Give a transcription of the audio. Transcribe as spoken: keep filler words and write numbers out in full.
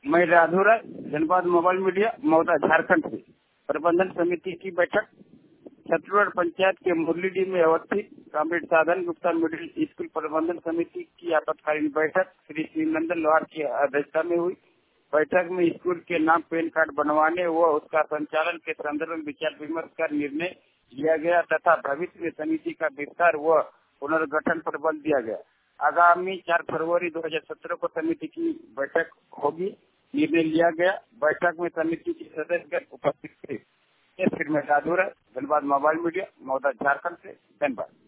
मैं राधू राय, जनपद mobile media, Mouda, Jharkhand से प्रबंधन समिति की बैठक छत्तीसगढ़ पंचायत के मुरलीडी में अवस्थित कॉमरेड साधन गुप्ता मिडिल स्कूल प्रबंधन समिति की आपातकालीन बैठक श्री शिवनंदन लोहार की अध्यक्षता में हुई। बैठक में स्कूल के नाम पैन कार्ड बनवाने व उसका संचालन के संदर्भ में विचार विमर्श कर निर्णय लिया गया तथा भविष्य में समिति का विस्तार व पुनर्गठन पर बल दिया गया। आगामी चार फरवरी दो हजार सत्रह को समिति की बैठक होगी, निर्णय लिया गया। बैठक में समिति के सदस्य उपस्थित थे। फिर मैं राधू राय, धनबाद मोबाइल मीडिया, मौदा, झारखंड से धन्यवाद।